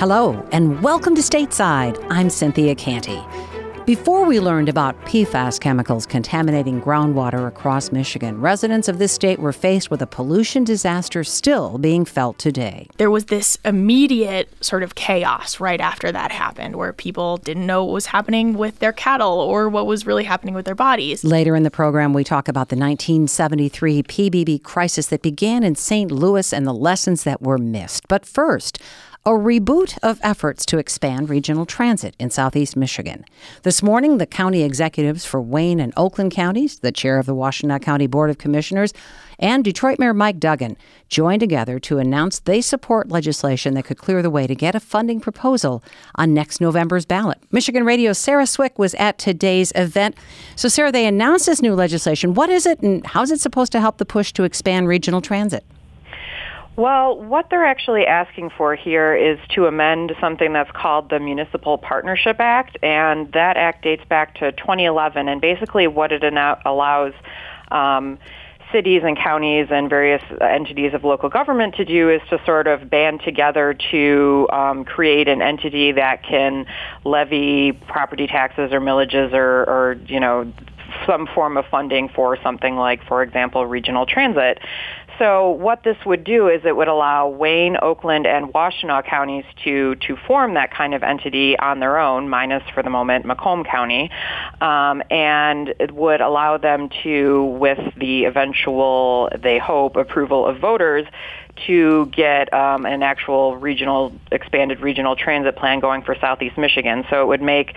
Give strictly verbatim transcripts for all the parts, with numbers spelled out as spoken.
Hello, and welcome to Stateside. I'm Cynthia Canty. Before we learned about P FAS chemicals contaminating groundwater across Michigan, residents of this state were faced with a pollution disaster still being felt today. There was this immediate sort of chaos right after that happened, where people didn't know what was happening with their cattle or what was really happening with their bodies. Later in the program, we talk about the nineteen seventy-three P B B crisis that began in Saint Louis and the lessons that were missed. But first, a reboot of efforts to expand regional transit in southeast Michigan. This morning, the county executives for Wayne and Oakland counties, the chair of the Washtenaw County Board of Commissioners, and Detroit Mayor Mike Duggan joined together to announce they support legislation that could clear the way to get a funding proposal on next November's ballot. Michigan Radio's Sarah Swick was at today's event. So, Sarah, they announced this new legislation. What is it, and how is it supposed to help the push to expand regional transit? Well, what they're actually asking for here is to amend something that's called the Municipal Partnership Act, and that act dates back to twenty eleven, and basically what it allows um, cities and counties and various entities of local government to do is to sort of band together to um, create an entity that can levy property taxes or millages or, or, you know, some form of funding for something like, for example, regional transit. So what this would do is it would allow Wayne, Oakland, and Washtenaw counties to to form that kind of entity on their own, minus, for the moment, Macomb County, um, and it would allow them to, with the eventual, they hope, approval of voters, to get um, an actual regional, expanded regional transit plan going for Southeast Michigan. So it would make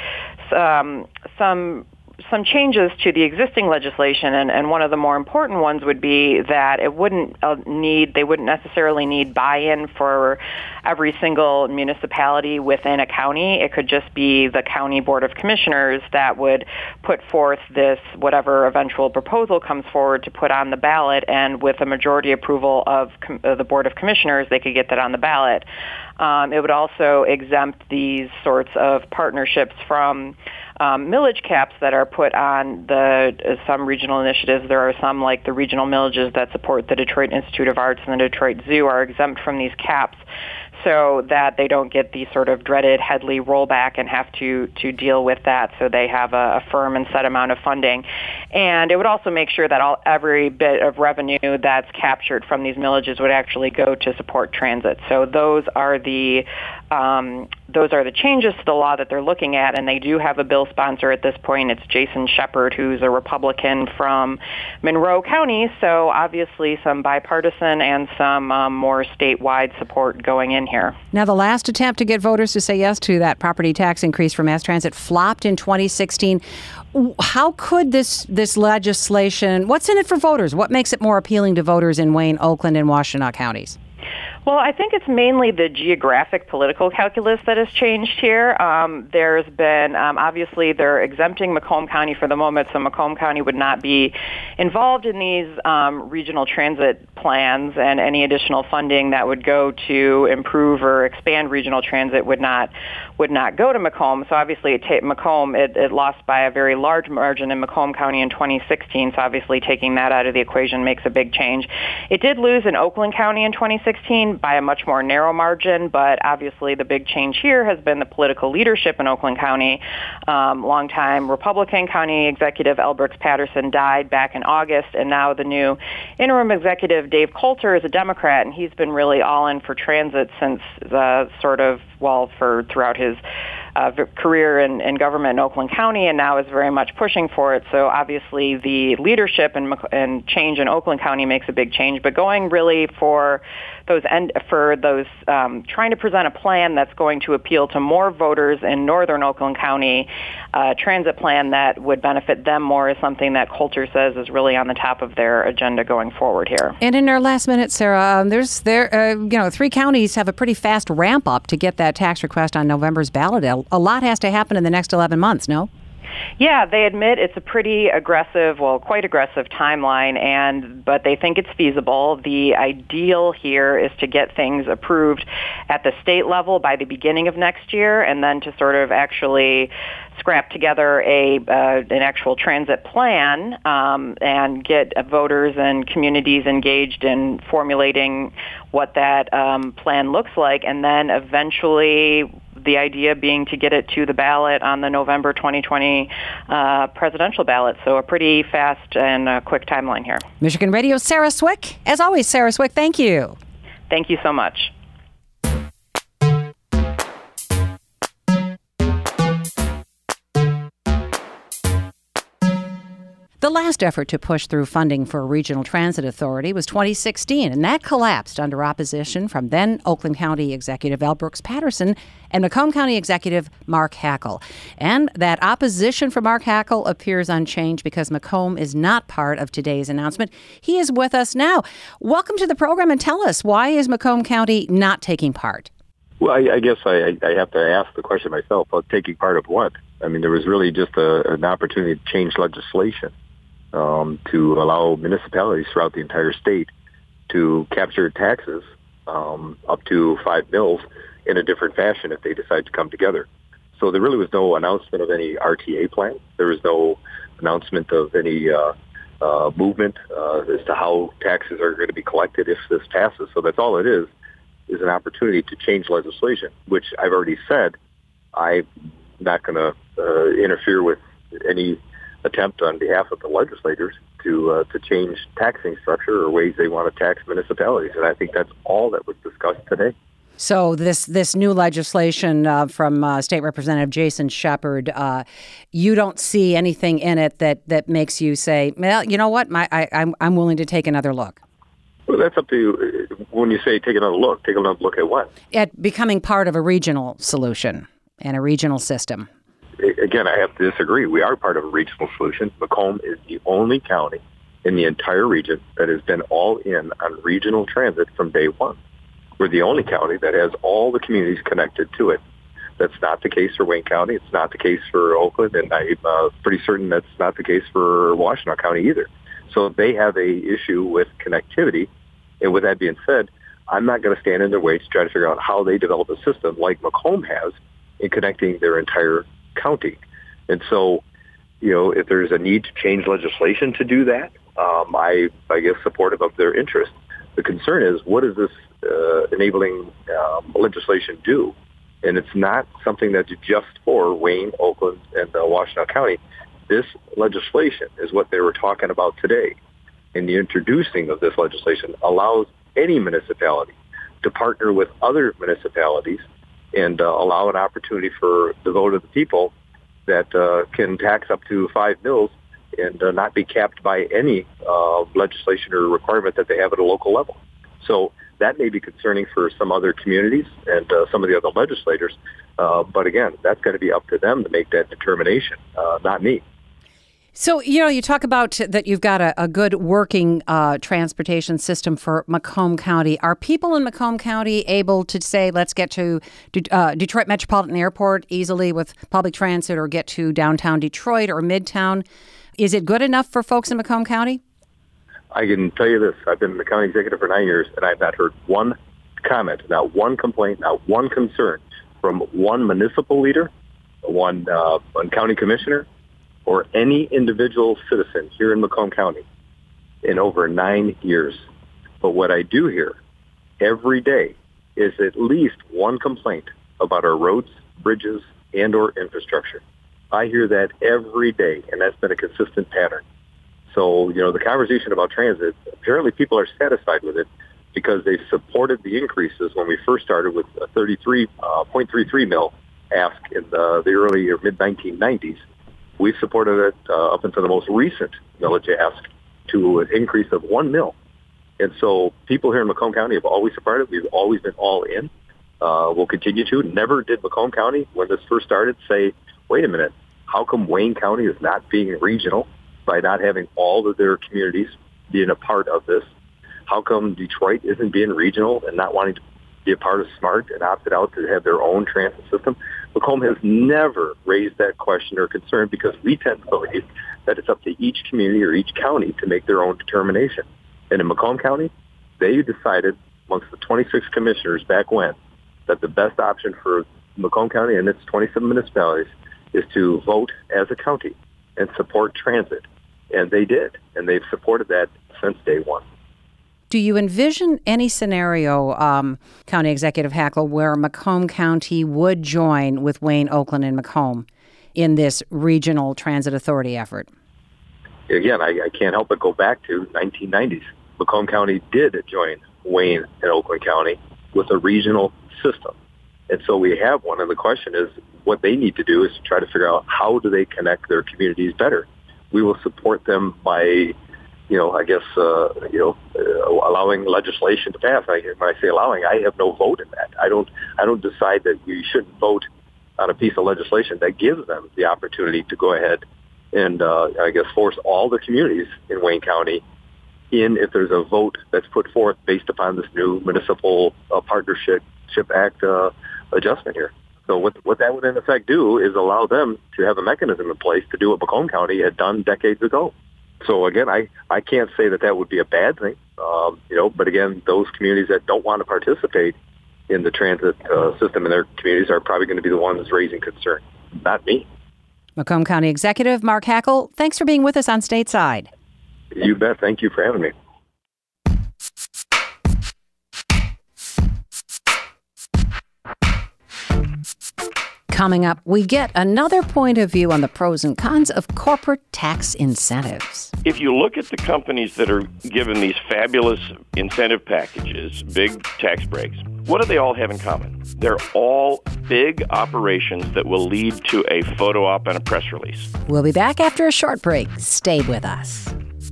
um, some some changes to the existing legislation, and, and one of the more important ones would be that it wouldn't uh, need, they wouldn't necessarily need buy-in for every single municipality within a county. It could just be the county board of commissioners that would put forth this, whatever eventual proposal comes forward, to put on the ballot, and with a majority approval of com- uh, the board of commissioners, they could get that on the ballot. Um, it would also exempt these sorts of partnerships from Um, millage caps that are put on the uh, some regional initiatives. There are some, like the regional millages that support the Detroit Institute of Arts and the Detroit Zoo, are exempt from these caps, so that they don't get the sort of dreaded Headley rollback and have to, to deal with that, so they have a, a firm and set amount of funding. And it would also make sure that all every bit of revenue that's captured from these millages would actually go to support transit. So those are the um, those are the changes to the law that they're looking at, and they do have a bill sponsor at this point. It's Jason Shepard, who's a Republican from Monroe County, so obviously some bipartisan and some um, more statewide support going in here. Now, the last attempt to get voters to say yes to that property tax increase for mass transit flopped in twenty sixteen. How could this this legislation, what's in it for voters? What makes it more appealing to voters in Wayne, Oakland, and Washtenaw counties? Well, I think it's mainly the geographic political calculus that has changed here. Um, there's been, um, obviously, they're exempting Macomb County for the moment, so Macomb County would not be involved in these um, regional transit plans, and any additional funding that would go to improve or expand regional transit would not would not go to Macomb. So obviously, it ta- Macomb, it, it lost by a very large margin in Macomb County in twenty sixteen, so obviously taking that out of the equation makes a big change. It did lose in Oakland County in twenty sixteen by a much more narrow margin, but obviously the big change here has been the political leadership in Oakland County. Um, longtime Republican County Executive L. Brooks Patterson died back in August, and now the new interim executive, Dave Coulter, is a Democrat, and he's been really all in for transit since the sort of, well, for throughout his Uh, career in, in government in Oakland County, and now is very much pushing for it. So obviously the leadership and, and change in Oakland County makes a big change. But going really for those end, for those um, trying to present a plan that's going to appeal to more voters in northern Oakland County, uh, transit plan that would benefit them more, is something that Coulter says is really on the top of their agenda going forward here. And in our last minute, Sarah, um, there's there uh, you know three counties have a pretty fast ramp up to get that tax request on November's ballot. A lot has to happen in the next eleven months, no? Yeah, they admit it's a pretty aggressive, well, quite aggressive timeline, and but they think it's feasible. The ideal here is to get things approved at the state level by the beginning of next year, and then to sort of actually scrap together a uh, an actual transit plan um, and get uh, voters and communities engaged in formulating what that um, plan looks like, and then eventually the idea being to get it to the ballot on the November twenty twenty uh, presidential ballot. So a pretty fast and uh, quick timeline here. Michigan Radio's Sarah Swick. As always, Sarah Swick, thank you. Thank you so much. The last effort to push through funding for a regional transit authority was twenty sixteen, and that collapsed under opposition from then Oakland County Executive L. Brooks Patterson and Macomb County Executive Mark Hackel. And that opposition from Mark Hackel appears unchanged because Macomb is not part of today's announcement. He is with us now. Welcome to the program, and tell us, why is Macomb County not taking part? Well, I, I guess I, I have to ask the question myself, well, taking part of what? I mean, there was really just a, an opportunity to change legislation. Um, to allow municipalities throughout the entire state to capture taxes um, up to five mills in a different fashion if they decide to come together. So there really was no announcement of any R T A plan. There was no announcement of any uh, uh, movement uh, as to how taxes are going to be collected if this passes. So that's all it is, is an opportunity to change legislation, which I've already said I'm not going to uh, interfere with any attempt on behalf of the legislators to uh, to change taxing structure or ways they want to tax municipalities. And I think that's all that was discussed today. So this this new legislation uh, from uh, State Representative Jason Shepard, uh, you don't see anything in it that, that makes you say, well, you know what, My, I, I'm I'm willing to take another look. Well, that's up to you. When you say take another look, take another look at what? At becoming part of a regional solution and a regional system. Again, I have to disagree. We are part of a regional solution. Macomb is the only county in the entire region that has been all in on regional transit from day one. We're the only county that has all the communities connected to it. That's not the case for Wayne County. It's not the case for Oakland, and I'm uh, pretty certain that's not the case for Washtenaw County either. So they have a issue with connectivity. And with that being said, I'm not going to stand in their way to try to figure out how they develop a system like Macomb has in connecting their entire county. And so, you know, if there's a need to change legislation to do that, um, I, I guess, supportive of their interest. The concern is, what does this uh, enabling um, legislation do? And it's not something that's just for Wayne, Oakland, and uh, Washtenaw County. This legislation is what they were talking about today. And the introducing of this legislation allows any municipality to partner with other municipalities and uh, allow an opportunity for the vote of the people that uh, can tax up to five mills and uh, not be capped by any uh, legislation or requirement that they have at a local level. So that may be concerning for some other communities and uh, some of the other legislators. Uh, but again, that's going to be up to them to make that determination, uh, not me. So, you know, you talk about that you've got a, a good working uh, transportation system for Macomb County. Are people in Macomb County able to say, let's get to uh, Detroit Metropolitan Airport easily with public transit, or get to downtown Detroit or Midtown? Is it good enough for folks in Macomb County? I can tell you this. I've been the county executive for nine years, and I've not heard one comment, not one complaint, not one concern from one municipal leader, one, uh, one county commissioner, or any individual citizen here in Macomb County in over nine years. But what I do hear every day is at least one complaint about our roads, bridges, and or infrastructure. I hear that every day, and that's been a consistent pattern. So, you know, the conversation about transit, apparently people are satisfied with it because they've supported the increases when we first started with a thirty-three point three three mil ask in the, the early or mid nineteen nineties. We've supported it uh, up until the most recent millage ask to an increase of one mil. And so people here in Macomb County have always supported it. We've always been all in. Uh, we'll continue to. Never did Macomb County, when this first started, say, wait a minute, how come Wayne County is not being regional by not having all of their communities being a part of this? How come Detroit isn't being regional and not wanting to be a part of SMART and opted out to have their own transit system. Macomb has never raised that question or concern because we tend to believe that it's up to each community or each county to make their own determination. And in Macomb County, they decided amongst the twenty-six commissioners back when that the best option for Macomb County and its twenty-seven municipalities is to vote as a county and support transit. And they did, and they've supported that since day one. Do you envision any scenario, um, County Executive Hackl, where Macomb County would join with Wayne, Oakland, and Macomb in this regional transit authority effort? Again, I, I can't help but go back to nineteen nineties. Macomb County did join Wayne and Oakland County with a regional system. And so we have one, and the question is what they need to do is to try to figure out how do they connect their communities better. We will support them by, you know, I guess, uh, you know, uh, allowing legislation to pass. I, when I say allowing, I have no vote in that. I don't, I don't decide that we shouldn't vote on a piece of legislation that gives them the opportunity to go ahead and, uh, I guess, force all the communities in Wayne County in if there's a vote that's put forth based upon this new municipal uh, partnership act uh, adjustment here. So what what that would in effect do is allow them to have a mechanism in place to do what Macomb County had done decades ago. So again, I, I can't say that that would be a bad thing, um, you know. But again, those communities that don't want to participate in the transit uh, system in their communities are probably going to be the ones raising concern, not me. Macomb County Executive Mark Hackl, thanks for being with us on Stateside. You bet. Thank you for having me. Coming up, we get another point of view on the pros and cons of corporate tax incentives. If you look at the companies that are given these fabulous incentive packages, big tax breaks, what do they all have in common? They're all big operations that will lead to a photo op and a press release. We'll be back after a short break. Stay with us.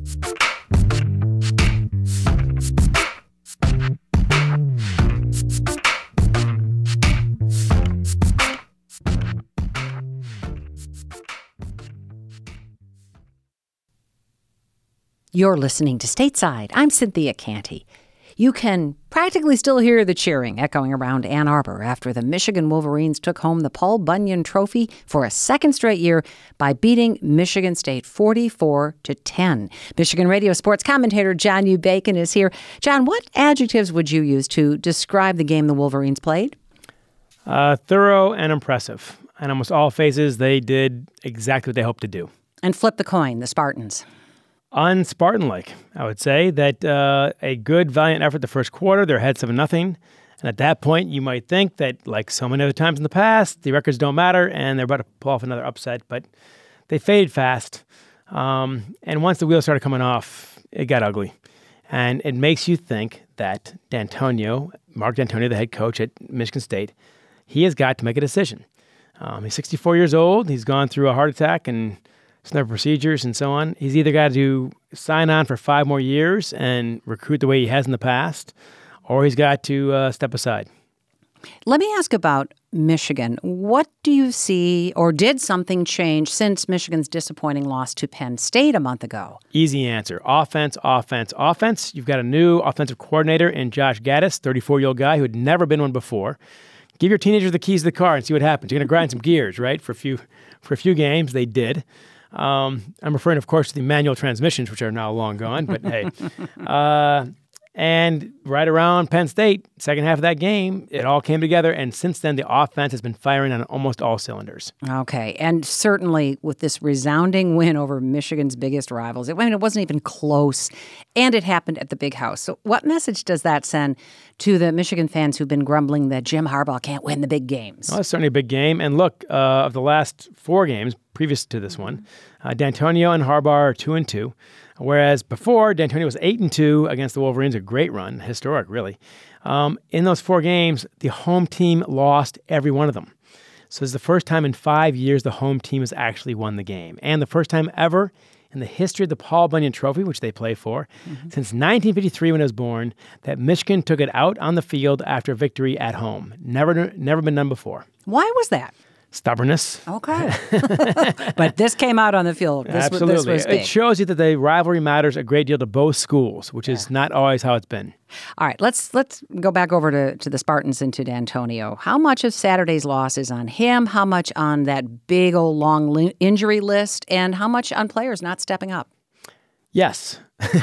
You're listening to Stateside. I'm Cynthia Canty. You can practically still hear the cheering echoing around Ann Arbor after the Michigan Wolverines took home the Paul Bunyan Trophy for a second straight year by beating Michigan State forty-four to ten. Michigan radio sports commentator John U. Bacon is here. John, what adjectives would you use to describe the game the Wolverines played? Uh, thorough and impressive. In almost all phases, they did exactly what they hoped to do. And flip the coin, the Spartans. Un-Spartan-like, I would say, that uh, a good, valiant effort the first quarter. They're ahead seven nothing. And at that point, you might think that, like so many other times in the past, the records don't matter and they're about to pull off another upset. But they faded fast. Um, and once the wheels started coming off, it got ugly. And it makes you think that D'Antonio, Mark D'Antonio, the head coach at Michigan State, he has got to make a decision. Um, he's sixty-four years old. He's gone through a heart attack and some other procedures and so on. He's either got to sign on for five more years and recruit the way he has in the past, or he's got to uh, step aside. Let me ask about Michigan. What do you see, or did something change since Michigan's disappointing loss to Penn State a month ago? Easy answer. Offense, offense, offense. You've got a new offensive coordinator in Josh Gaddis, thirty-four-year-old guy who had never been one before. Give your teenagers the keys to the car and see what happens. You're going to grind some gears, right? For a few, for a few games, they did. Um, I'm referring, of course, to the manual transmissions, which are now long gone, but hey. Uh, and right around Penn State, second half of that game, it all came together. And since then, the offense has been firing on almost all cylinders. Okay. And certainly with this resounding win over Michigan's biggest rivals, it, I mean, it wasn't even close. And it happened at the Big House. So what message does that send to the Michigan fans who've been grumbling that Jim Harbaugh can't win the big games? Well, it's certainly a big game. And look, uh, of the last four games previous to this one, uh, D'Antonio and Harbaugh are two and two. Whereas before, D'Antonio was eight and two against the Wolverines, a great run, historic, really. Um, in those four games, the home team lost every one of them. So it's the first time in five years the home team has actually won the game. And the first time ever in the history of the Paul Bunyan Trophy, which they play for, mm-hmm. since nineteen fifty-three when it was born, that Michigan took it out on the field after a victory at home. Never, never been done before. Why was that? Stubbornness. Okay. But this came out on the field. This, Absolutely. This was big. It shows you that the rivalry matters a great deal to both schools, which is yeah. not always how it's been. All right, let's let's go back over to, to the Spartans and to D'Antonio. How much of Saturday's loss is on him? How much on that big old long li- injury list? And how much on players not stepping up? Yes.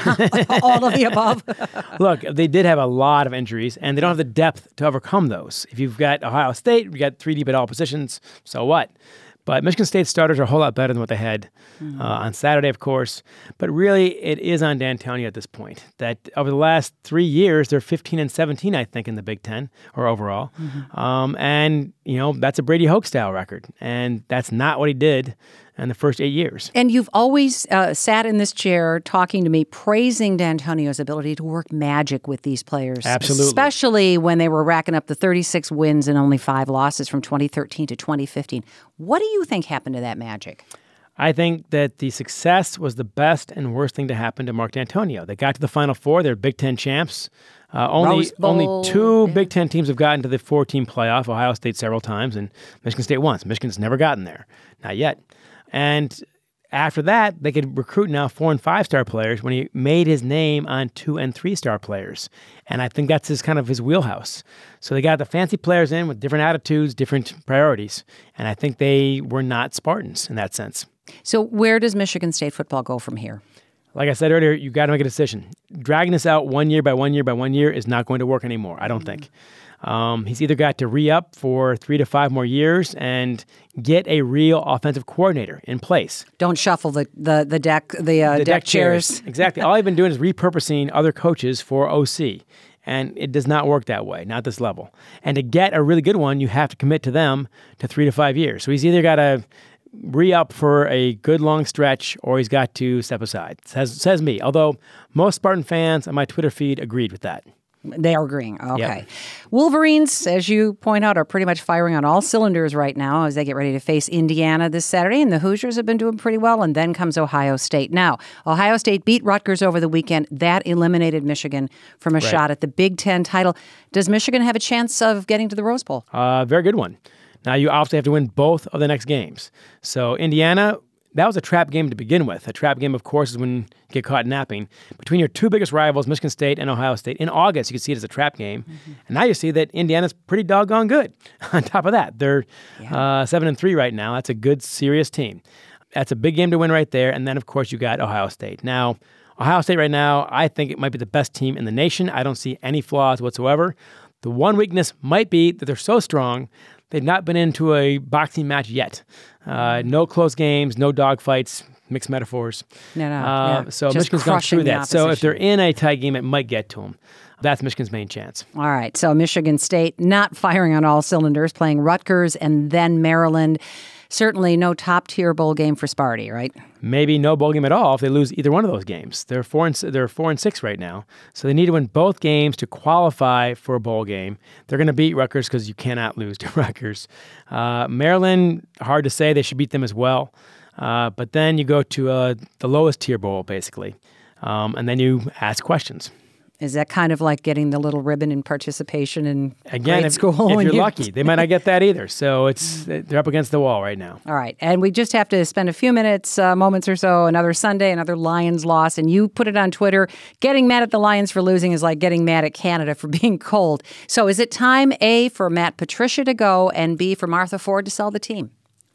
All of the above? Look, they did have a lot of injuries, and they don't have the depth to overcome those. If you've got Ohio State, you've got three deep at all positions, so what? But Michigan State's starters are a whole lot better than what they had mm-hmm. uh, on Saturday, of course. But really, it is on D'Antonio at this point. That over the last three years, they're fifteen and seventeen, I think, in the Big Ten, or overall. Mm-hmm. Um, and, you know, that's a Brady Hoke-style record. And that's not what he did in the first eight years. And you've always uh, sat in this chair talking to me, praising D'Antonio's ability to work magic with these players. Absolutely. Especially when they were racking up the thirty-six wins and only five losses from twenty thirteen to twenty fifteen. What do you think happened to that magic? I think that the success was the best and worst thing to happen to Mark D'Antonio. They got to the Final Four. They're Big Ten champs. Uh, only only two yeah. Big Ten teams have gotten to the four-team playoff, Ohio State several times, and Michigan State once. Michigan's never gotten there. Not yet. And after that, they could recruit now four and five star players when he made his name on two and three star players. And I think that's his kind of his wheelhouse. So they got the fancy players in with different attitudes, different priorities. And I think they were not Spartans in that sense. So where does Michigan State football go from here? Like I said earlier, you've got to make a decision. Dragging this out one year by one year by one year is not going to work anymore, I don't mm-hmm. think. Um, he's either got to re-up for three to five more years and get a real offensive coordinator in place. Don't shuffle the the, the deck the, uh, the deck, deck chairs. chairs. Exactly. All I've been doing is repurposing other coaches for O C, and it does not work that way, not this level. And to get a really good one, you have to commit to them to three to five years. So he's either got to re-up for a good long stretch, or he's got to step aside. Says says me. Although most Spartan fans on my Twitter feed agreed with that. They are agreeing. Okay. Yep. Wolverines, as you point out, are pretty much firing on all cylinders right now as they get ready to face Indiana this Saturday. And the Hoosiers have been doing pretty well. And then comes Ohio State. Now, Ohio State beat Rutgers over the weekend. That eliminated Michigan from a right. shot at the Big Ten title. Does Michigan have a chance of getting to the Rose Bowl? Uh, very good one. Now, you obviously have to win both of the next games. So, Indiana, that was a trap game to begin with. A trap game, of course, is when you get caught napping. Between your two biggest rivals, Michigan State and Ohio State, in August, you could see it as a trap game. Mm-hmm. And now you see that Indiana's pretty doggone good. On top of that, they're yeah. uh, seven and three right now. That's a good, serious team. That's a big game to win right there. And then, of course, you got Ohio State. Now, Ohio State right now, I think it might be the best team in the nation. I don't see any flaws whatsoever. The one weakness might be that they're so strong, they've not been into a boxing match yet. Uh, no close games, no dogfights, mixed metaphors. No, no. Uh, yeah. So Just Michigan's gone through that. So if they're opposition. in a tight game, it might get to them. That's Michigan's main chance. All right. So Michigan State not firing on all cylinders, playing Rutgers and then Maryland. Certainly no top-tier bowl game for Sparty, right? Maybe no bowl game at all if they lose either one of those games. They're four and they're four and six right now, so they need to win both games to qualify for a bowl game. They're going to beat Rutgers because you cannot lose to Rutgers. Uh, Maryland, hard to say. They should beat them as well. Uh, but then you go to uh, the lowest tier bowl, basically, um, and then you ask questions. Is that kind of like getting the little ribbon in participation in Again, grade if, school? if you're you... lucky, they might not get that either. So it's they're up against the wall right now. All right. And we just have to spend a few minutes, uh, moments or so, another Sunday, another Lions loss. And you put it on Twitter. Getting mad at the Lions for losing is like getting mad at Canada for being cold. So is it time, A, for Matt Patricia to go, and B, for Martha Ford to sell the team?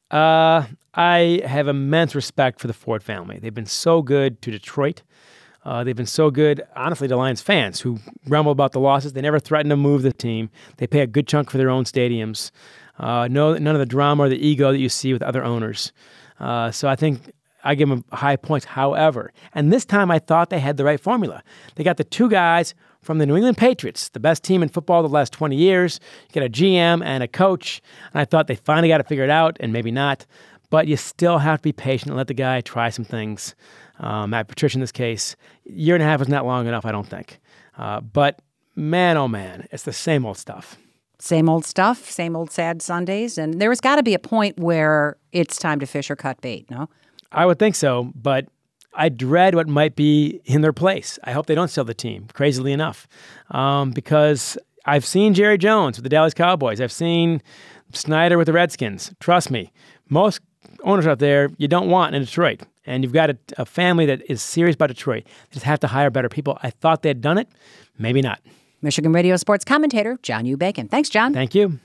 Uh, I have immense respect for the Ford family. They've been so good to Detroit. Uh, they've been so good, honestly, to Lions fans who grumble about the losses. They never threaten to move the team. They pay a good chunk for their own stadiums. Uh, no, none of the drama or the ego that you see with other owners. Uh, so I think I give them high points. However, and this time I thought they had the right formula. They got the two guys from the New England Patriots, the best team in football the last twenty years. You got a G M and a coach, and I thought they finally got it figured out, and maybe not. But you still have to be patient and let the guy try some things. Uh, Matt Patricia in this case, year and a half is not long enough, I don't think. Uh, but man, oh man, it's the same old stuff. Same old stuff, same old sad Sundays. And there's got to be a point where it's time to fish or cut bait, no? I would think so, but I dread what might be in their place. I hope they don't sell the team, crazily enough, um, because I've seen Jerry Jones with the Dallas Cowboys. I've seen Snyder with the Redskins. Trust me, most owners out there you don't want in Detroit. And you've got a, a family that is serious about Detroit. They just have to hire better people. I thought they'd done it. Maybe not. Michigan Radio sports commentator John U. Bacon. Thanks, John. Thank you.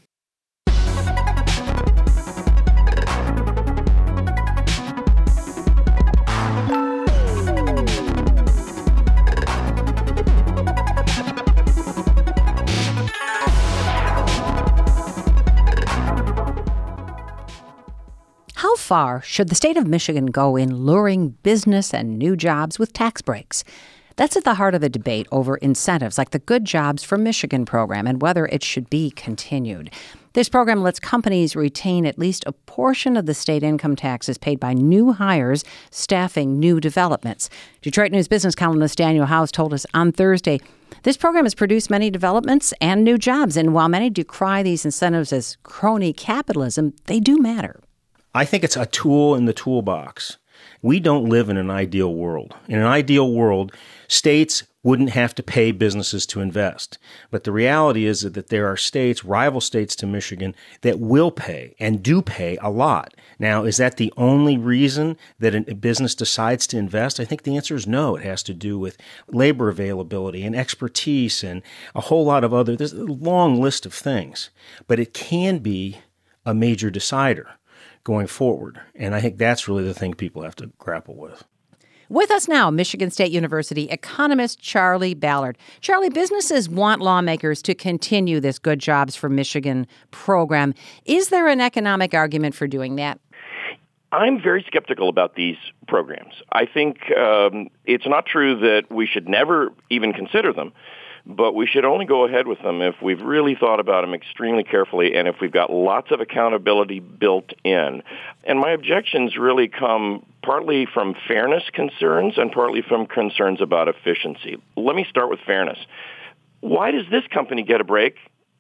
How far should the state of Michigan go in luring business and new jobs with tax breaks? That's at the heart of the debate over incentives like the Good Jobs for Michigan program and whether it should be continued. This program lets companies retain at least a portion of the state income taxes paid by new hires staffing new developments. Detroit News business columnist Daniel House told us on Thursday this program has produced many developments and new jobs, and while many decry these incentives as crony capitalism, they do matter. I think it's a tool in the toolbox. We don't live in an ideal world. In an ideal world, states wouldn't have to pay businesses to invest. But the reality is that there are states, rival states to Michigan, that will pay and do pay a lot. Now, is that the only reason that a business decides to invest? I think the answer is no. It has to do with labor availability and expertise and a whole lot of other, there's a long list of things. But it can be a major decider going forward. And I think that's really the thing people have to grapple with. With us now, Michigan State University economist Charlie Ballard. Charlie, businesses want lawmakers to continue this Good Jobs for Michigan program. Is there an economic argument for doing that? I'm very skeptical about these programs. I think um, it's not true that we should never even consider them, but we should only go ahead with them if we've really thought about them extremely carefully and if we've got lots of accountability built in. And my objections really come partly from fairness concerns and partly from concerns about efficiency. Let me start with fairness. Why does this company get a break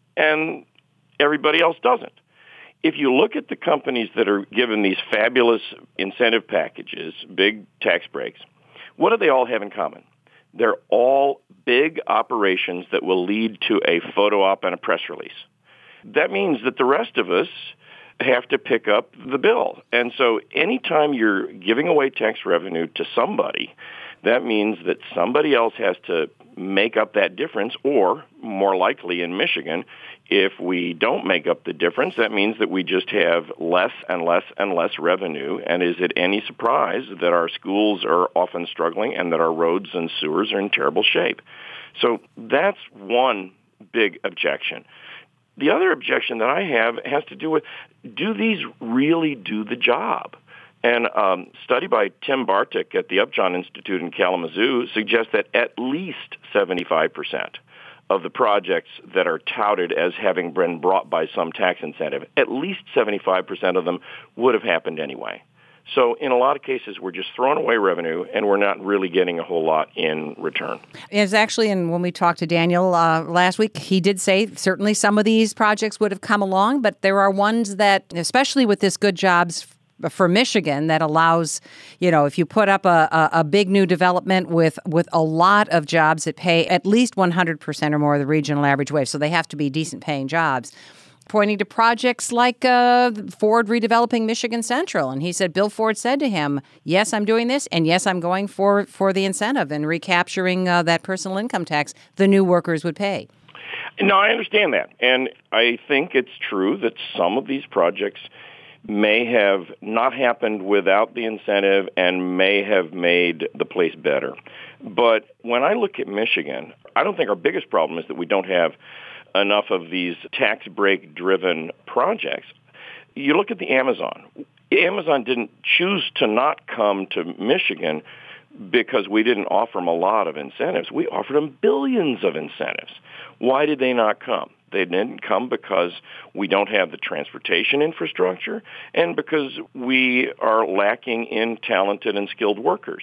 and everybody else doesn't? If you look at the companies that are given these fabulous incentive packages, big tax breaks, what do they all have in common? They're all big operations that will lead to a photo op and a press release. That means that the rest of us have to pick up the bill. And so anytime you're giving away tax revenue to somebody, that means that somebody else has to make up that difference, or more likely in Michigan, if we don't make up the difference, that means that we just have less and less and less revenue. And is it any surprise that our schools are often struggling and that our roads and sewers are in terrible shape? So that's one big objection. The other objection that I have has to do with, do these really do the job? And a um, study by Tim Bartik at the Upjohn Institute in Kalamazoo suggests that at least seventy-five percent of the projects that are touted as having been brought by some tax incentive, at least seventy-five percent of them would have happened anyway. So in a lot of cases, we're just throwing away revenue, and we're not really getting a whole lot in return. It's actually, and when we talked to Daniel uh, last week, he did say certainly some of these projects would have come along, but there are ones that, especially with this Good Jobs for Michigan, that allows, you know, if you put up a, a, a big new development with, with a lot of jobs that pay at least one hundred percent or more of the regional average wage, so they have to be decent paying jobs, pointing to projects like uh, Ford redeveloping Michigan Central. And he said, Bill Ford said to him, yes, I'm doing this, and yes, I'm going for, for the incentive and recapturing uh, that personal income tax the new workers would pay. No, I understand that. And I think it's true that some of these projects may have not happened without the incentive and may have made the place better. But when I look at Michigan, I don't think our biggest problem is that we don't have enough of these tax break-driven projects. You look at the Amazon. Amazon didn't choose to not come to Michigan because we didn't offer them a lot of incentives. We offered them billions of incentives. Why did they not come? They didn't come because we don't have the transportation infrastructure and because we are lacking in talented and skilled workers.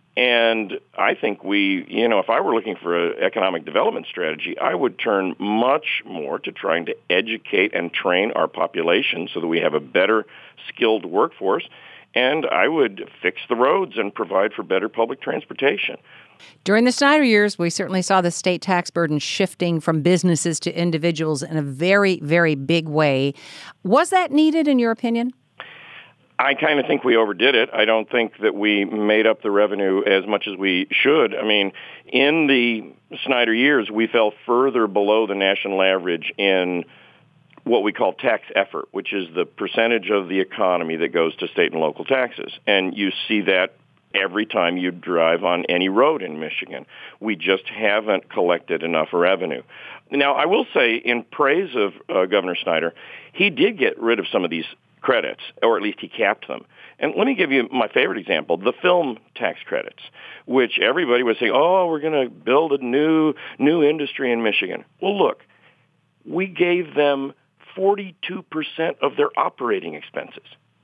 And I think we, you know, if I were looking for an economic development strategy, I would turn much more to trying to educate and train our population so that we have a better skilled workforce. And I would fix the roads and provide for better public transportation. During the Snyder years, we certainly saw the state tax burden shifting from businesses to individuals in a very, very big way. Was that needed, in your opinion? I kind of think we overdid it. I don't think that we made up the revenue as much as we should. I mean, in the Snyder years, we fell further below the national average in what we call tax effort, which is the percentage of the economy that goes to state and local taxes. And you see that every time you drive on any road in Michigan. We just haven't collected enough revenue. Now, I will say, in praise of uh, Governor Snyder, he did get rid of some of these credits, or at least he capped them. And let me give you my favorite example, the film tax credits, which everybody was saying, oh, we're going to build a new new industry in Michigan. Well, look, we gave them forty-two percent of their operating expenses.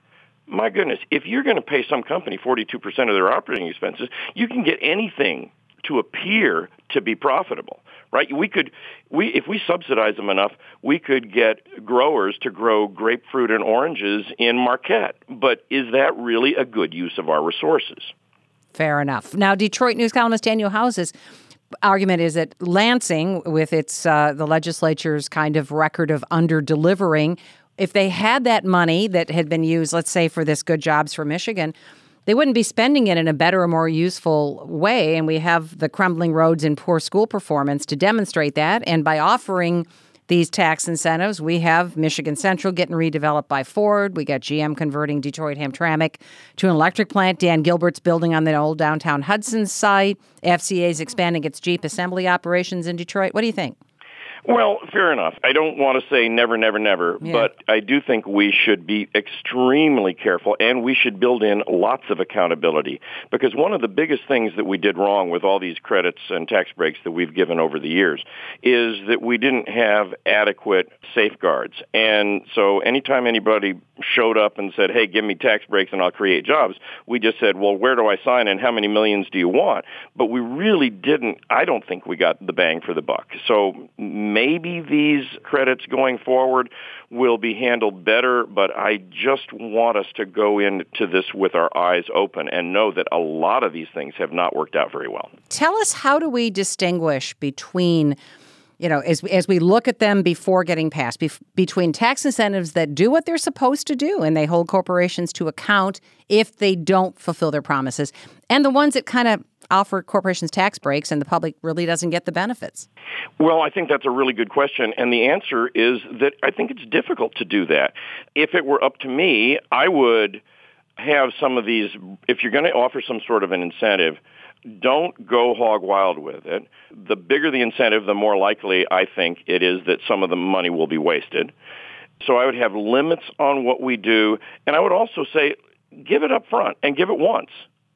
My goodness, if you're going to pay some company forty-two percent of their operating expenses, you can get anything to appear to be profitable, right? We could, we if we subsidize them enough, we could get growers to grow grapefruit and oranges in Marquette. But is that really a good use of our resources? Fair enough. Now, Detroit News columnist Daniel House's argument is that Lansing, with its uh, the legislature's kind of record of under-delivering, if they had that money that had been used, let's say, for this Good Jobs for Michigan, they wouldn't be spending it in a better or more useful way. And we have the crumbling roads and poor school performance to demonstrate that. And by offering these tax incentives, we have Michigan Central getting redeveloped by Ford. We got G M converting Detroit Hamtramck to an electric plant. Dan Gilbert's building on the old downtown Hudson site. F C A's expanding its Jeep assembly operations in Detroit. What do you think? Well, fair enough. I don't want to say never, never, never, yeah. But I do think we should be extremely careful, and we should build in lots of accountability, because one of the biggest things that we did wrong with all these credits and tax breaks that we've given over the years is that we didn't have adequate safeguards. And so anytime anybody showed up and said, hey, give me tax breaks and I'll create jobs, we just said, well, where do I sign and how many millions do you want? But we really didn't, I don't think we got the bang for the buck. So maybe these credits going forward will be handled better, but I just want us to go into this with our eyes open and know that a lot of these things have not worked out very well. Tell us, how do we distinguish between, you know, as, as we look at them before getting passed, bef- between tax incentives that do what they're supposed to do and they hold corporations to account if they don't fulfill their promises, and the ones that kind of offer corporations tax breaks and the public really doesn't get the benefits? Well, I think that's a really good question, and the answer is that I think it's difficult to do that. If it were up to me, I would have some of these, if you're going to offer some sort of an incentive, don't go hog wild with it. The bigger the incentive, the more likely I think it is that some of the money will be wasted. So I would have limits on what we do, and I would also say give it up front and give it once,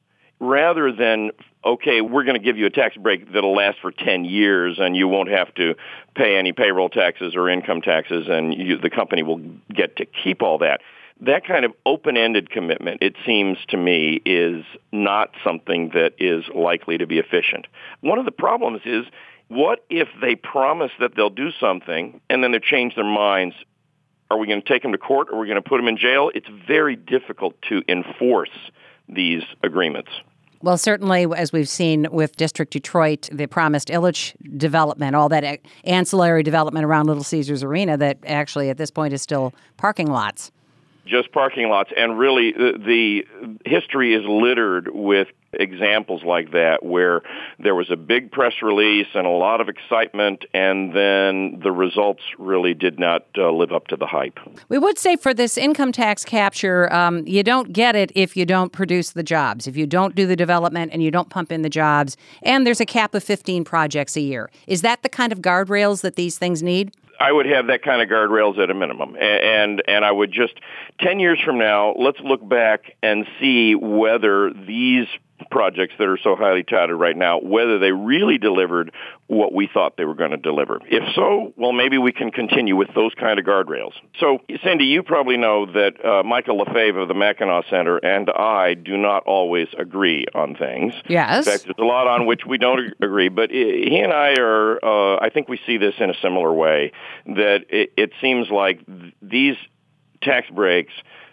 rather than, okay, we're going to give you a tax break that'll last for ten years and you won't have to pay any payroll taxes or income taxes, and you, the company will get to keep all that. That kind of open-ended commitment, it seems to me, is not something that is likely to be efficient. One of the problems is, what if they promise that they'll do something and then they change their minds? Are we going to take them to court? Or are we going to put them in jail? It's very difficult to enforce these agreements. Well, certainly, as we've seen with District Detroit, the promised Ilitch development, all that ancillary development around Little Caesars Arena that actually at this point is still parking lots. Just parking lots. And really, the, the history is littered with examples like that, where there was a big press release and a lot of excitement, and then the results really did not uh, live up to the hype. We would say for this income tax capture, um, you don't get it if you don't produce the jobs, if you don't do the development and you don't pump in the jobs, and there's a cap of fifteen projects a year. Is that the kind of guardrails that these things need? I would have that kind of guardrails at a minimum. And, and I would just, ten years from now, let's look back and see whether these projects that are so highly touted right now, whether they really delivered what we thought they were going to deliver. If so, well, maybe we can continue with those kind of guardrails. So, Cindy, you probably know that uh, Michael Lefebvre of the Mackinac Center and I do not always agree on things. Yes. In fact, there's a lot on which we don't agree, but he and I are, uh, I think we see this in a similar way, that it, it seems like th- these tax breaks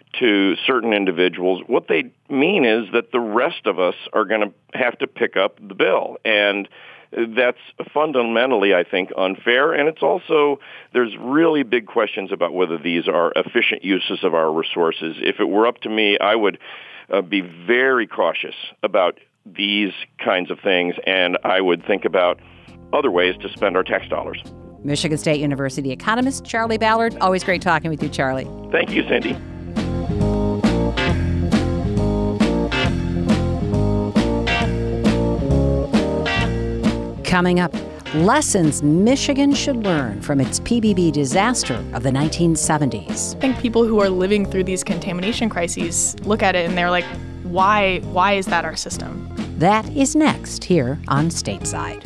to certain individuals, what they mean is that the rest of us are going to have to pick up the bill. And that's fundamentally, I think, unfair. And it's also, there's really big questions about whether these are efficient uses of our resources. If it were up to me, I would uh, be very cautious about these kinds of things, and I would think about other ways to spend our tax dollars. Michigan State University economist Charlie Ballard. Always great talking with you, Charlie. Thank you, Cindy. Coming up, lessons Michigan should learn from its P B B disaster of the nineteen seventies. I think people who are living through these contamination crises look at it and they're like, why, why is that our system? That is next here on Stateside.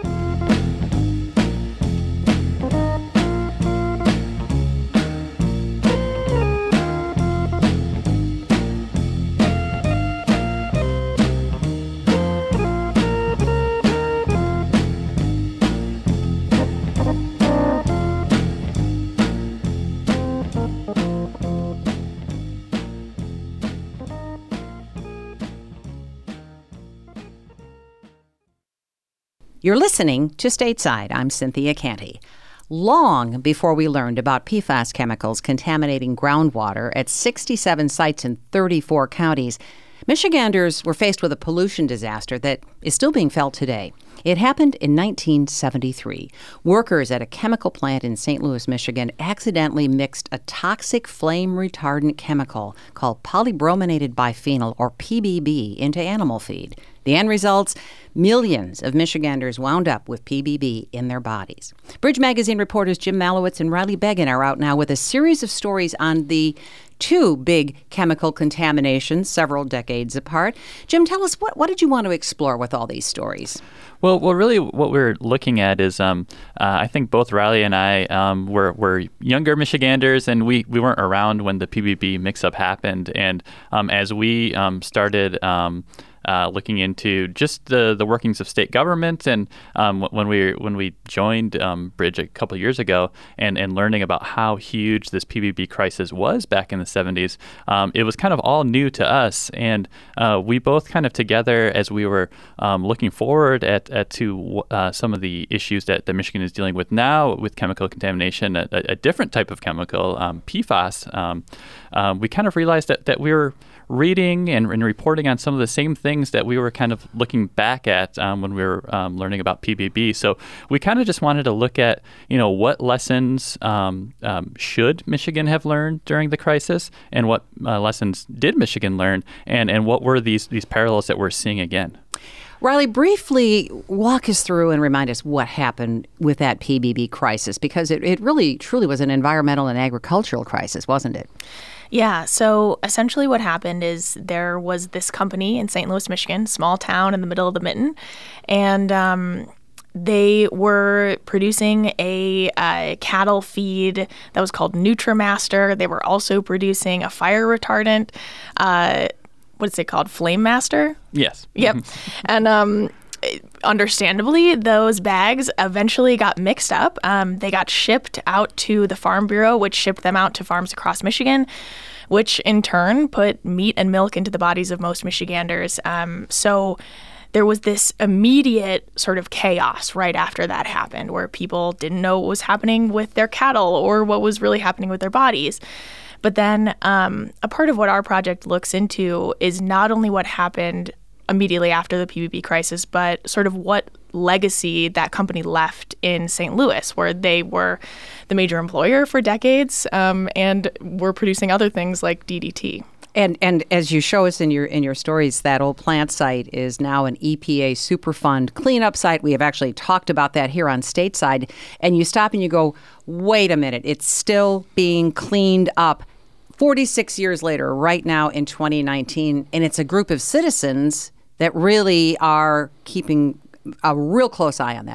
You're listening to Stateside. I'm Cynthia Canty. Long before we learned about P FAS chemicals contaminating groundwater at sixty-seven sites in thirty-four counties, Michiganders were faced with a pollution disaster that is still being felt today. It happened in nineteen seventy-three. Workers at a chemical plant in Saint Louis, Michigan, accidentally mixed a toxic flame retardant chemical called polybrominated biphenyl, or P B B, into animal feed. The end results, millions of Michiganders wound up with P B B in their bodies. Bridge Magazine reporters Jim Malowitz and Riley Beggin are out now with a series of stories on the two big chemical contaminations several decades apart. Jim, tell us, what, what did you want to explore with all these stories? Well, well, really, what we're looking at is, um, uh, I think both Riley and I um, were, were younger Michiganders, and we, we weren't around when the P B B mix-up happened. And um, as we um, started um, uh, looking into just the, the workings of state government, and um, when we when we joined um, Bridge a couple of years ago, and, and learning about how huge this P B B crisis was back in the seventies, um, it was kind of all new to us. And uh, we both kind of together, as we were um, looking forward at, at to uh, some of the issues that, that Michigan is dealing with now with chemical contamination, a, a different type of chemical, um, P FAS, um, um, we kind of realized that, that we were reading and, and reporting on some of the same things that we were kind of looking back at um, when we were um, learning about P B B. So we kind of just wanted to look at, you know, what lessons um, um, should Michigan have learned during the crisis, and what uh, lessons did Michigan learn, and, and what were these these parallels that we're seeing again. Riley, briefly walk us through and remind us what happened with that P B B crisis, because it, it really, truly was an environmental and agricultural crisis, wasn't it? Yeah, so essentially what happened is there was this company in Saint Louis, Michigan, small town in the middle of the mitten, and um, they were producing a uh, cattle feed that was called Nutrimaster. They were also producing a fire retardant, uh, what is it called, Flame Master? Yes. Yep. And um, understandably, those bags eventually got mixed up. Um, they got shipped out to the Farm Bureau, which shipped them out to farms across Michigan, which in turn put meat and milk into the bodies of most Michiganders. Um, so there was this immediate sort of chaos right after that happened, where people didn't know what was happening with their cattle or what was really happening with their bodies. But then um, a part of what our project looks into is not only what happened immediately after the P B B crisis, but sort of what legacy that company left in Saint Louis, where they were the major employer for decades um, and were producing other things like D D T. And and as you show us in your in your stories, that old plant site is now an E P A Superfund cleanup site. We have actually talked about that here on Stateside. And you stop and you go, wait a minute, it's still being cleaned up forty-six years later, right now in twenty nineteen. And it's a group of citizens that really are keeping a real close eye on that, isn't it?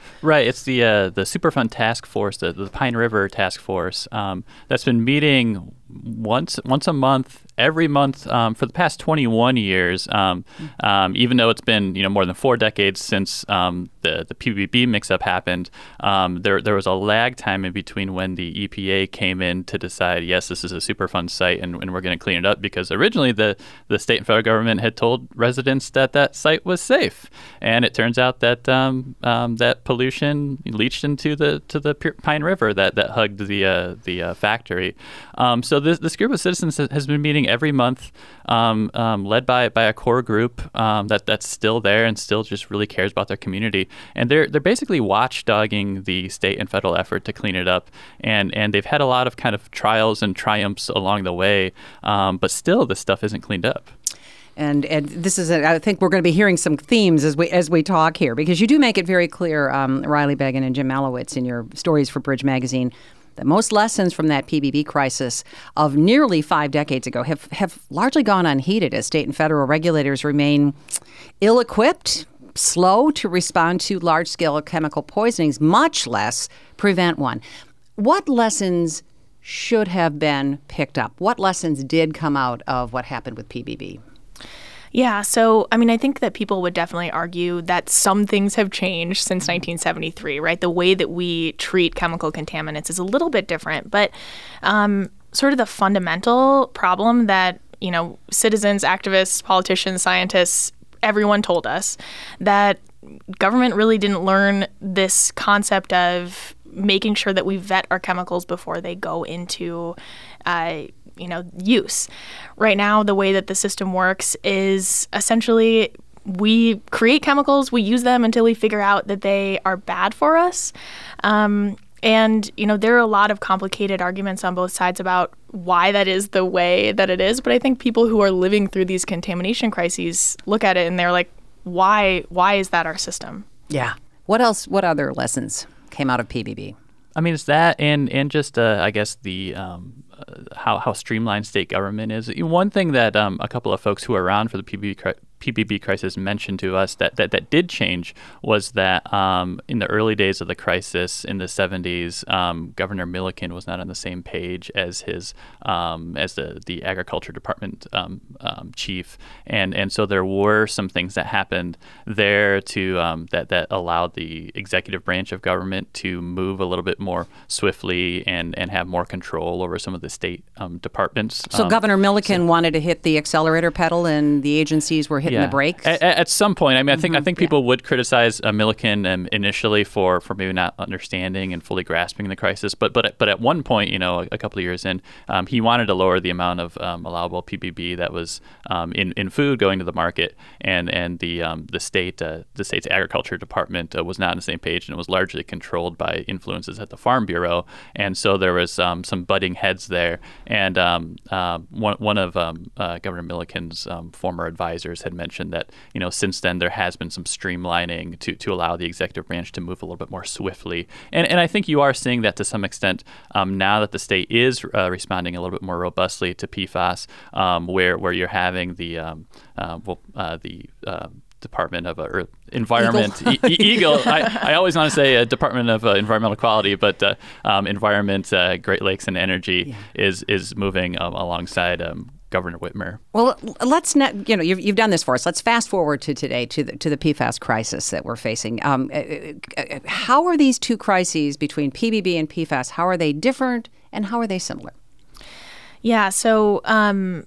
Right. It's the uh, the Superfund Task Force, the, the Pine River Task Force, um, that's been meeting once once a month, every month um, for the past twenty-one years. Um, um, even though it's been you know more than four decades since um, the the P B B mix-up happened, um, there there was a lag time in between when the E P A came in to decide yes, this is a Superfund site and, and we're going to clean it up, because originally the the state and federal government had told residents that that site was safe, and it turns out that um, um, that pollution leached into the to the Pine River that that hugged the uh, the uh, factory. Um, so this this group of citizens has been meeting every month, um, um, led by by a core group um, that that's still there and still just really cares about their community, and they're they're basically watchdogging the state and federal effort to clean it up, and and they've had a lot of kind of trials and triumphs along the way, um, but still this stuff isn't cleaned up. And and this is, a, I think we're going to be hearing some themes as we as we talk here, because you do make it very clear, um, Riley Beggin and Jim Malowitz, in your stories for Bridge Magazine, that most lessons from that P B B crisis of nearly five decades ago have, have largely gone unheeded as state and federal regulators remain ill-equipped, slow to respond to large-scale chemical poisonings, much less prevent one. What lessons should have been picked up? What lessons did come out of what happened with P B B? Yeah, so, I mean, I think that people would definitely argue that some things have changed since nineteen seventy-three, right? The way that we treat chemical contaminants is a little bit different, but um, sort of the fundamental problem that, you know, citizens, activists, politicians, scientists, everyone told us, that government really didn't learn this concept of making sure that we vet our chemicals before they go into uh you know, use. Right now, the way that the system works is essentially we create chemicals, we use them until we figure out that they are bad for us. Um, and, you know, there are a lot of complicated arguments on both sides about why that is the way that it is. But I think people who are living through these contamination crises look at it and they're like, why, why is that our system? Yeah. What else, what other lessons came out of P B B? I mean, it's that and, and just, uh, I guess, the um, uh, how, how streamlined state government is. One thing that um, a couple of folks who were around for the P B B cri- P B B crisis mentioned to us that, that, that did change was that um, in the early days of the crisis in the seventies, um, Governor Milliken was not on the same page as his um, as the, the Agriculture Department um, um, chief, and and so there were some things that happened there to um, that that allowed the executive branch of government to move a little bit more swiftly and, and have more control over some of the state um, departments. So um, Governor Milliken so, wanted to hit the accelerator pedal, and the agencies were hitting yeah. the brakes. At, at some point, I mean, I think Mm-hmm. I think people yeah. would criticize uh, Milliken um, initially for, for maybe not understanding and fully grasping the crisis, but but but at one point, you know, a, a couple of years in, um, he wanted to lower the amount of um, allowable P B B that was um, in, in food going to the market, and and the um, the state uh, the state's agriculture department uh, was not on the same page, and it was largely controlled by influences at the Farm Bureau, and so there was um, some butting heads there, and um, uh, one one of um, uh, Governor Milliken's um, former advisors had mentioned that, you know, since then there has been some streamlining to, to allow the executive branch to move a little bit more swiftly. And and I think you are seeing that to some extent um, now that the state is uh, responding a little bit more robustly to P FAS, um, where where you're having the um, uh, well uh, the uh, Department of uh, or Environment, Eagle. E- e- Eagle. I, I always want to say uh, Department of uh, Environmental Quality, but uh, um, Environment, uh, Great Lakes, and Energy yeah. is is moving um, alongside Um, Governor Whitmer. Well, let's not, you know, you've, you've done this for us. Let's fast forward to today, to the, to the P FAS crisis that we're facing. Um, how are these two crises between P B B and P FAS, how are they different and how are they similar? Yeah, so um,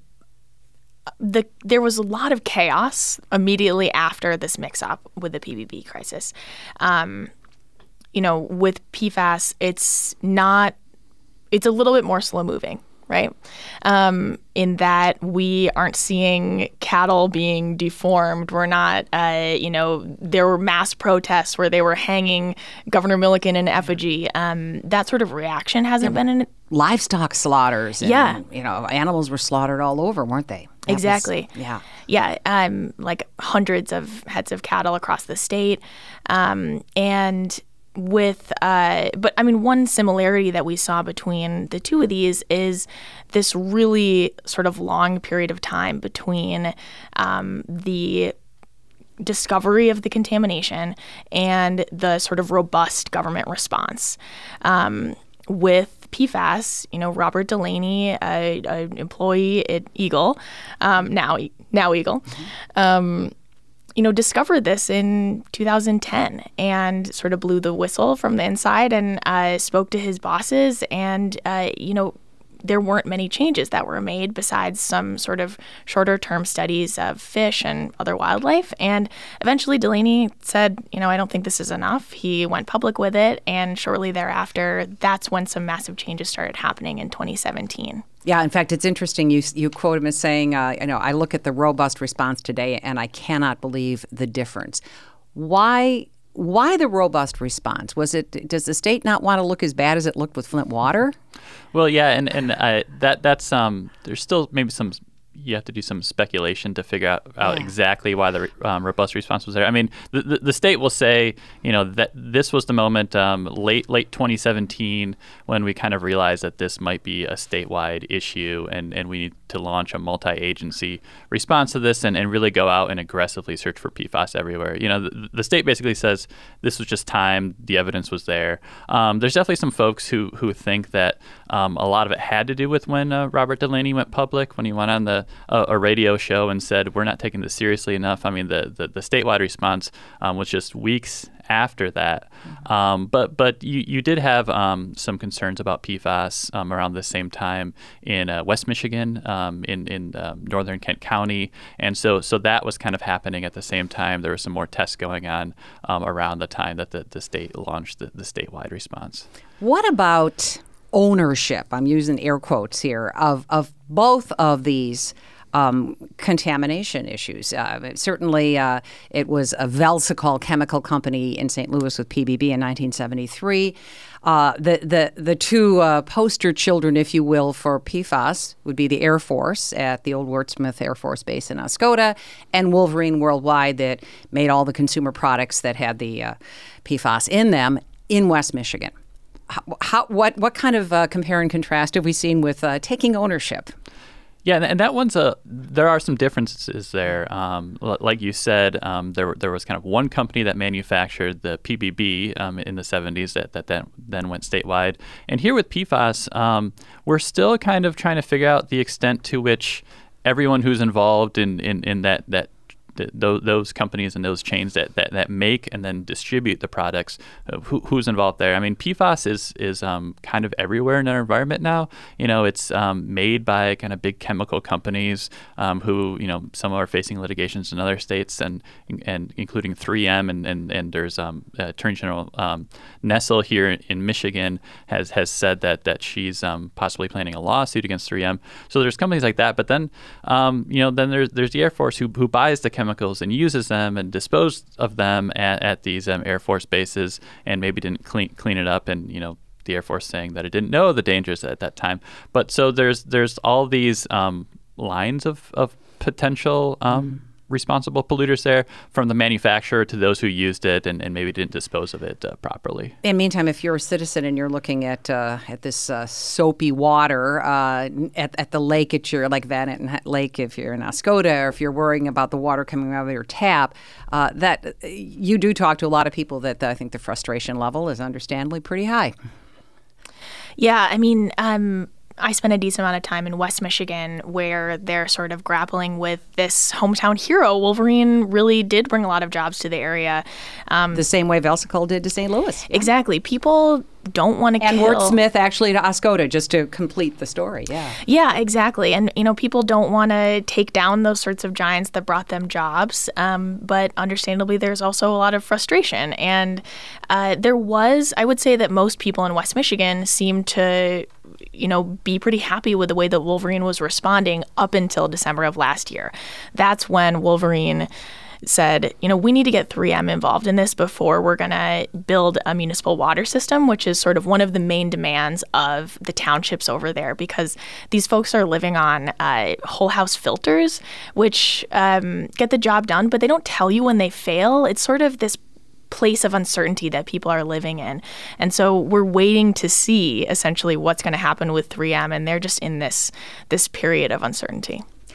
the there was a lot of chaos immediately after this mix-up with the P B B crisis. Um, you know, with P FAS, it's not, it's a little bit more slow-moving. Right, um, in that we aren't seeing cattle being deformed. We're not, uh, you know, there were mass protests where they were hanging Governor Milliken in effigy. Um, that sort of reaction hasn't yeah. been in livestock slaughters. And, yeah, you know, animals were slaughtered all over, weren't they? That exactly. Was, yeah, yeah. Um, like hundreds of heads of cattle across the state, um, and. With, uh, but I mean, one similarity that we saw between the two of these is this really sort of long period of time between um, the discovery of the contamination and the sort of robust government response. Um, with P FAS, you know, Robert Delaney, an employee at Eagle, um, now now Eagle, mm-hmm. um, you know, discovered this in two thousand ten and sort of blew the whistle from the inside and uh, spoke to his bosses. And, uh, you know, there weren't many changes that were made besides some sort of shorter term studies of fish and other wildlife. And eventually Delaney said, you know, I don't think this is enough. He went public with it. And shortly thereafter, that's when some massive changes started happening in twenty seventeen. Yeah, in fact, it's interesting. You you quote him as saying, uh, you know, I look at the robust response today and I cannot believe the difference. Why why the robust response? Was it, does the state not want to look as bad as it looked with Flint water? Well, yeah, and and uh, that that's um, there's still maybe some. You have to do some speculation to figure out, out yeah. exactly why the um, robust response was there. I mean, the, the the state will say, you know, that this was the moment um, late late twenty seventeen when we kind of realized that this might be a statewide issue, and, and we need to launch a multi-agency response to this, and, and really go out and aggressively search for P FAS everywhere. You know, the, the state basically says this was just time, the evidence was there. Um, there's definitely some folks who who think that um, a lot of it had to do with when uh, Robert Delaney went public, when he went on the A, a radio show and said, we're not taking this seriously enough. I mean, the, the, the statewide response um, was just weeks after that. Mm-hmm. Um, but but you, you did have um, some concerns about P FAS um, around the same time in uh, West Michigan, um, in, in um, northern Kent County. And so so that was kind of happening at the same time. There were some more tests going on um, around the time that the, the state launched the, the statewide response. What about ownership? I'm using air quotes here, of, of both of these Um, contamination issues. Uh, certainly, uh, it was a Velsicol chemical company in Saint Louis with P B B in nineteen seventy-three. Uh, the the the two uh, poster children, if you will, for P FAS would be the Air Force at the old Wurtsmith Air Force Base in Oscoda, and Wolverine Worldwide that made all the consumer products that had the uh, P FAS in them in West Michigan. How, how what what kind of uh, compare and contrast have we seen with uh, taking ownership? Yeah, and that one's a. There are some differences there. Um, like you said, um, there there was kind of one company that manufactured the P B B um, in the seventies that that then then went statewide. And here with P FAS, um, we're still kind of trying to figure out the extent to which everyone who's involved in in, in that that. Those, those companies and those chains that, that, that make and then distribute the products, uh, who, who's involved there. I mean, P FAS is is um, kind of everywhere in our environment now. You know, it's um, made by kind of big chemical companies um, who, you know, some are facing litigations in other states, and and including three M, and and, and there's um, Attorney General um, Nessel here in Michigan has has said that that she's um, possibly planning a lawsuit against three M. So there's companies like that, but then um, you know then there's there's the Air Force who who buys the chemicals chemicals and uses them and disposed of them at, at these um, Air Force bases, and maybe didn't clean clean it up, and you know the Air Force saying that it didn't know the dangers at that time. But so there's there's all these um, lines of of potential um, mm. responsible polluters there, from the manufacturer to those who used it and, and maybe didn't dispose of it uh, properly. In the meantime, if you're a citizen and you're looking at uh, at this uh, soapy water uh, at, at the lake at your, like Vannet Lake, if you're in Oscoda, or if you're worrying about the water coming out of your tap, uh, that you do talk to a lot of people that I think the frustration level is understandably pretty high. Yeah, I mean, um, I spent a decent amount of time in West Michigan, where they're sort of grappling with this hometown hero. Wolverine really did bring a lot of jobs to the area. Um, the same way Velsicol did to Saint Louis. Exactly. People don't want to kill. And Wurtsmith actually to Oscoda, just to complete the story. Yeah. Yeah, exactly. And, you know, people don't want to take down those sorts of giants that brought them jobs. Um, but understandably, there's also a lot of frustration. And uh, there was, I would say that most people in West Michigan seemed to, you know, be pretty happy with the way that Wolverine was responding up until December of last year. That's when Wolverine said, you know, we need to get three M involved in this before we're going to build a municipal water system, which is sort of one of the main demands of the townships over there, because these folks are living on uh, whole house filters, which um, get the job done, but they don't tell you when they fail. It's sort of this place of uncertainty that people are living in. And so we're waiting to see essentially what's going to happen with three M, and they're just in this this period of uncertainty.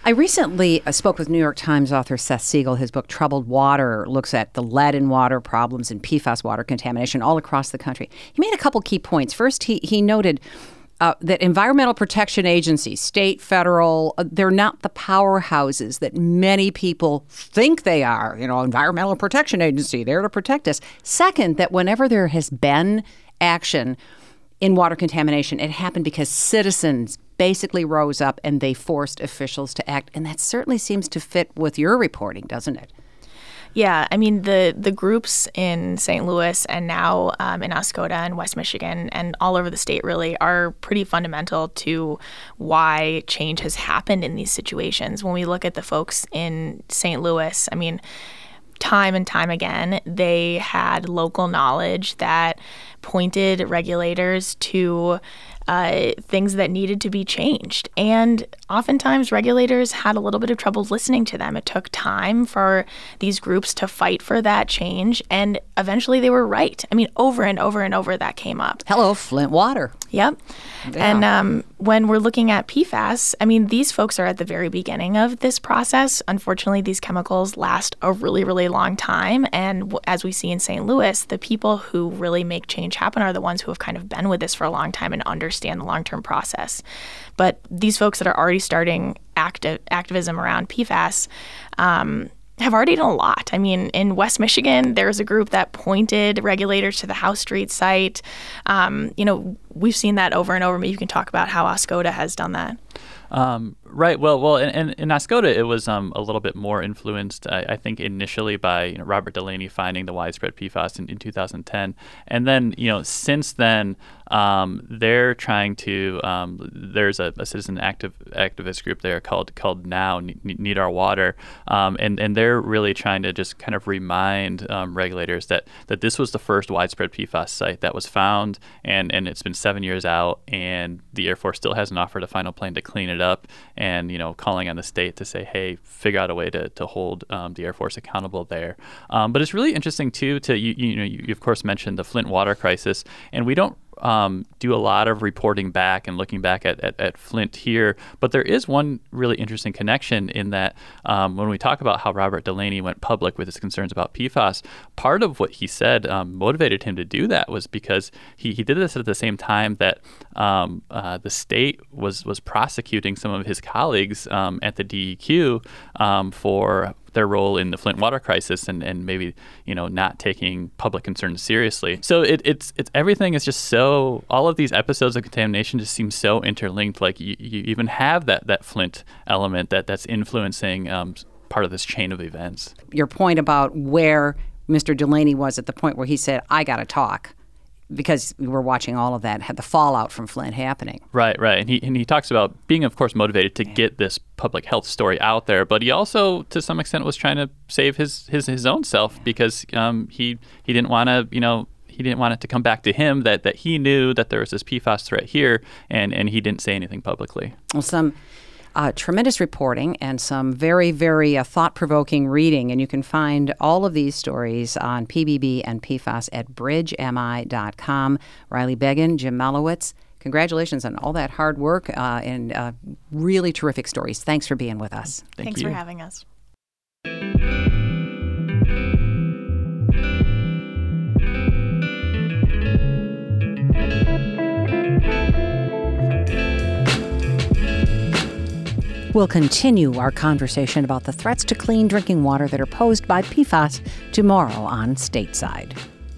I recently spoke with New York Times author Seth Siegel. His book, Troubled Water, looks at the lead in water problems and P FAS water contamination all across the country. He made a couple key points. First, he, he noted uh, that environmental protection agencies, state, federal, uh, they're not the powerhouses that many people think they are. You know, environmental protection agency, there to protect us. Second, that whenever there has been action in water contamination, it happened because citizens basically rose up and they forced officials to act. And that certainly seems to fit with your reporting, doesn't it? Yeah, I mean, the the groups in Saint Louis and now um, in Oscoda and West Michigan and all over the state really are pretty fundamental to why change has happened in these situations. When we look at the folks in Saint Louis, I mean, time and time again, they had local knowledge that pointed regulators to uh, things that needed to be changed. And oftentimes regulators had a little bit of trouble listening to them. It took time for these groups to fight for that change. And eventually they were right. I mean, over and over and over that came up. Hello, Flint Water. Yep. Yeah. And um, when we're looking at P FAS, I mean, these folks are at the very beginning of this process. Unfortunately, these chemicals last a really, really long time. And w- as we see in Saint Louis, the people who really make change happen are the ones who have kind of been with this for a long time and understand the long-term process. But these folks that are already starting active activism around P FAS um, have already done a lot. I mean, in West Michigan, there's a group that pointed regulators to the House Street site. Um, you know, we've seen that over and over. Maybe you can talk about how Oscoda has done that. Um, right. Well, well, in, in, in Oscoda, it was um, a little bit more influenced, I, I think, initially by you know, Robert Delaney finding the widespread P FAS in, in two thousand ten, and then you know since then um, they're trying to. Um, there's a, a citizen active activist group there called called Now Need Our Water, um, and and they're really trying to just kind of remind um, regulators that that this was the first widespread P FAS site that was found, and and it's been seven years out, and the Air Force still hasn't offered a final plan to clean it up, and you know calling on the state to say, hey, figure out a way to to hold um, the Air Force accountable there. Um, but it's really interesting too to you you know you, you of course mentioned the Flint water crisis, and we don't Um, do a lot of reporting back and looking back at, at, at Flint here. But there is one really interesting connection in that um, when we talk about how Robert Delaney went public with his concerns about P FAS, part of what he said um, motivated him to do that was because he, he did this at the same time that um, uh, the state was, was prosecuting some of his colleagues um, at the D E Q um, for their role in the Flint water crisis and, and maybe, you know, not taking public concerns seriously. So it, it's it's everything is just so, all of these episodes of contamination just seem so interlinked. Like you, you even have that that Flint element that, that's influencing um, part of this chain of events. Your point about where Mister Delaney was at the point where he said, I got to talk, because we were watching all of that, had the fallout from Flint happening. Right, right. And he and he talks about being, of course, motivated to get this public health story out there, but he also, to some extent, was trying to save his his, his own self because um, he he didn't want to, you know, he didn't want it to come back to him that, that he knew that there was this P FAS threat here, and, and he didn't say anything publicly. Well, some Uh, tremendous reporting and some very, very uh, thought-provoking reading. And you can find all of these stories on P B B and P FAS at bridge m i dot com. Riley Beggin, Jim Malowitz, congratulations on all that hard work uh, and uh, really terrific stories. Thanks for being with us. Thank Thanks you. for having us. We'll continue our conversation about the threats to clean drinking water that are posed by P FAS tomorrow on Stateside.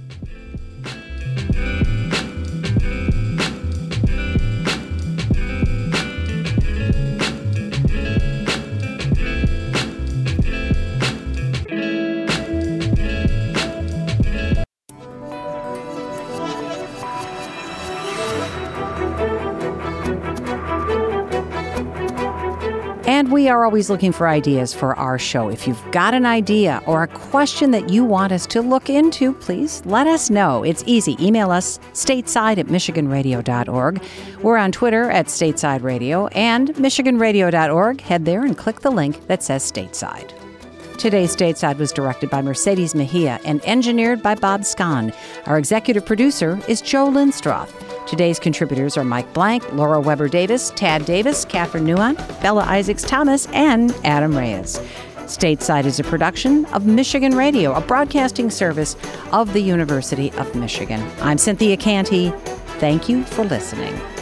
And we are always looking for ideas for our show. If you've got an idea or a question that you want us to look into, please let us know. It's easy. Email us stateside at michigan radio dot org. We're on Twitter at Stateside Radio and michigan radio dot org. Head there and click the link that says Stateside. Today's Stateside was directed by Mercedes Mejia and engineered by Bob Scahn. Our executive producer is Joe Lindstroth. Today's contributors are Mike Blank, Laura Weber Davis, Tad Davis, Catherine Nuon, Bella Isaacs Thomas, and Adam Reyes. Stateside is a production of Michigan Radio, a broadcasting service of the University of Michigan. I'm Cynthia Canty. Thank you for listening.